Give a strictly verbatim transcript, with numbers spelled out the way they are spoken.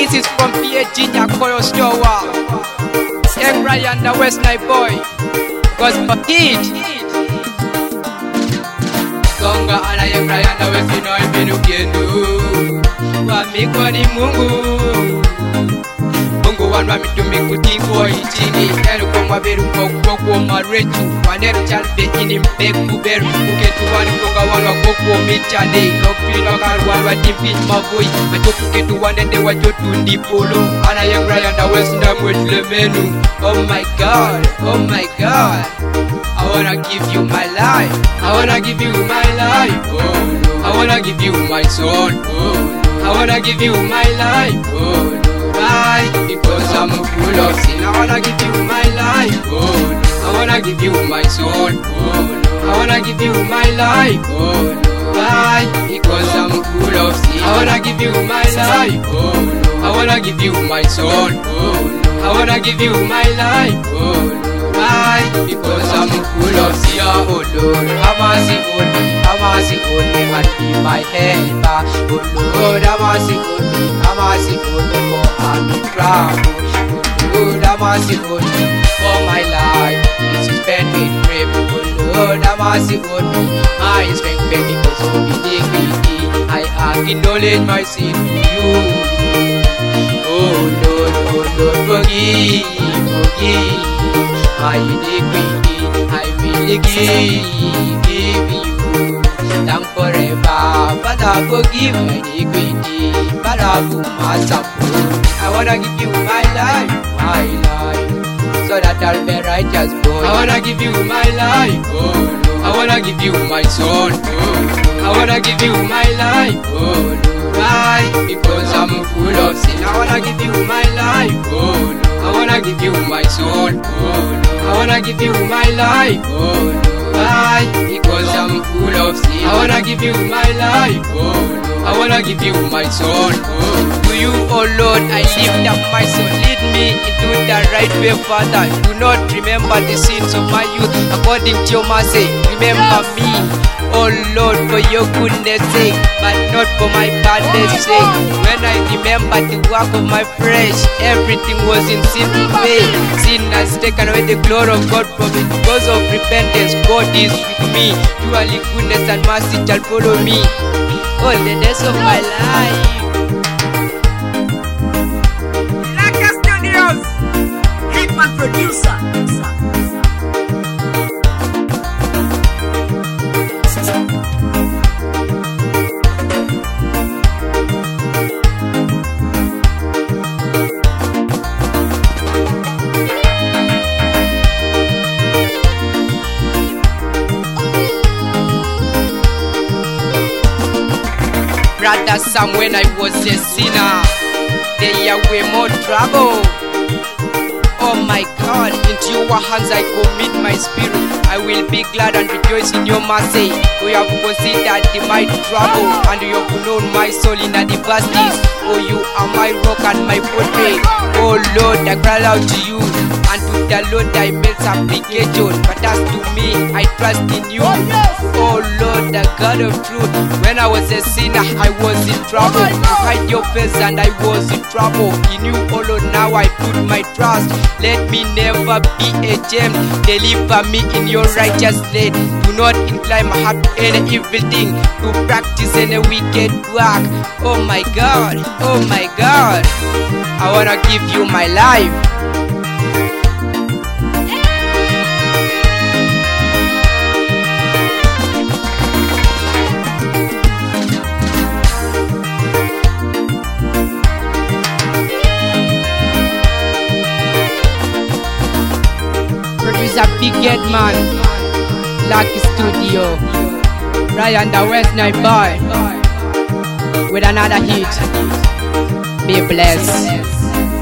This is from P A G Nyakoro Stowa. Young Ryan the West Night Boy. Cause for it Gonga ala Young Ryan the West Night Boy Nukienu Wamiko ni Mungu Mungu wanwa mitumi kutingo ichini Elu kwa mwaberu kwa kwa kwa marechu Waneru chalbe ini mbeku beru Kuketu wani konga wanwa kwa kwa michane Lokpili nokaru wanwa timpi mavoi Macho kuketu wanende wajotu ndipolo Ana Young Ryan the West Night Boy menu. Oh my God, oh my God I wanna give you my life I wanna give you my life oh, no. I wanna give you my soul oh, no. I wanna give you my life oh, no. Why? Because I'm full of sin I wanna give you my life oh, no. I wanna give you my soul oh, no. I wanna give you my life oh, no. Why? Because I'm full of sin I wanna give you my life oh, no. I wanna give you my soul oh, no. I wanna give you my life oh, no. Why? Because I'm full of sin oh Lord have mercy on me have mercy on me and be my helper oh Lord have mercy on me have mercy on me for I'm in trouble oh Lord have mercy on me for my life this is spent with brave oh Lord have mercy on me my strength because of iniquity I acknowledge my sin to you oh Lord oh Lord forgive forgive my iniquity, I will give, give you thank forever. Father, forgive my iniquity. Father, for my support. I wanna give you my life, my life, so that I'll be righteous boy. I wanna give you my life, oh no. I wanna give you my soul, oh no. I wanna give you my life, oh no. Why? Because I'm full of sin. I wanna give you my life, oh no. I wanna give you my soul, oh no. I wanna give you my life, oh no. Why? Because I'm full of sin. I wanna give you my life, oh no. I wanna give you my soul, oh. To you, oh Lord, I lift up my soul. Lead me into the right way, Father. Do not remember the sins of my youth. According to your mercy, remember me, oh Lord, for your goodness sake, but not for my badness sake. When I remember the work of my flesh, everything was in sin to me. Sin has taken away the glory of God from me. Because of repentance, God is with me. Surely goodness and mercy shall follow me all the days of my life. Laka Studios, Hitman producer. Brother Sam, when I was a sinner, there were more trouble. Oh my God, into your hands I commit my spirit. I will be glad and rejoice in your mercy. For you have considered my trouble, and you have known my soul in adversities. Oh, you are my rock and my fortress. Oh Lord, I cry out to you, and to the Lord I make supplication. But as to me, I trust in you. Oh Lord, the God of truth. When I was a sinner, I was in trouble. You hide your face and I was in trouble. In you, oh Lord, now I put my trust. Let me never be ashamed. Deliver me in your righteous name. Do not incline my heart to any evil thing, to practice any wicked work. Oh my God, oh my God, I wanna give you my life. Producer Big Head Man, Lucky Studio, Ryan the West Night Boy, with another hit. Be blessed.